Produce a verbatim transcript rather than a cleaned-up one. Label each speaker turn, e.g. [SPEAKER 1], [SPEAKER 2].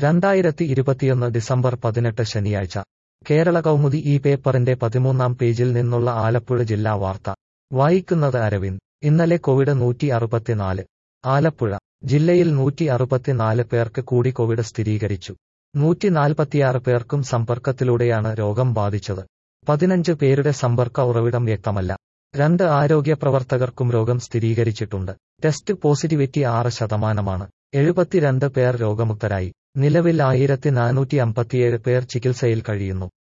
[SPEAKER 1] രണ്ടായിരത്തി ഇരുപത്തിയൊന്ന് ഡിസംബർ പതിനെട്ട് ശനിയാഴ്ച കേരള കൗമുദി ഈ പേപ്പറിന്റെ പതിമൂന്നാം പേജിൽ നിന്നുള്ള ആലപ്പുഴ ജില്ലാ വാർത്ത വായിക്കുന്നത് അരവിന്ദ്. ഇന്നലെ കോവിഡ് നൂറ്റി അറുപത്തിനാല്. ആലപ്പുഴ ജില്ലയിൽ നൂറ്റി അറുപത്തിനാല് പേർക്ക് കൂടി കോവിഡ് സ്ഥിരീകരിച്ചു. നൂറ്റി നാൽപ്പത്തിയാറ് പേർക്കും സമ്പർക്കത്തിലൂടെയാണ് രോഗം ബാധിച്ചത്. പതിനഞ്ച് പേരുടെ സമ്പർക്ക ഉറവിടം വ്യക്തമല്ല. രണ്ട് ആരോഗ്യ പ്രവർത്തകർക്കും രോഗം സ്ഥിരീകരിച്ചിട്ടുണ്ട്. ടെസ്റ്റ് പോസിറ്റിവിറ്റി ആറ് ശതമാനമാണ്. എഴുപത്തിരണ്ട് പേർ രോഗമുക്തരായി. നിലവിൽ ആയിരത്തി നാനൂറ്റി അമ്പത്തിയേഴ് പേർ ചികിത്സയിൽ കഴിയുന്നു.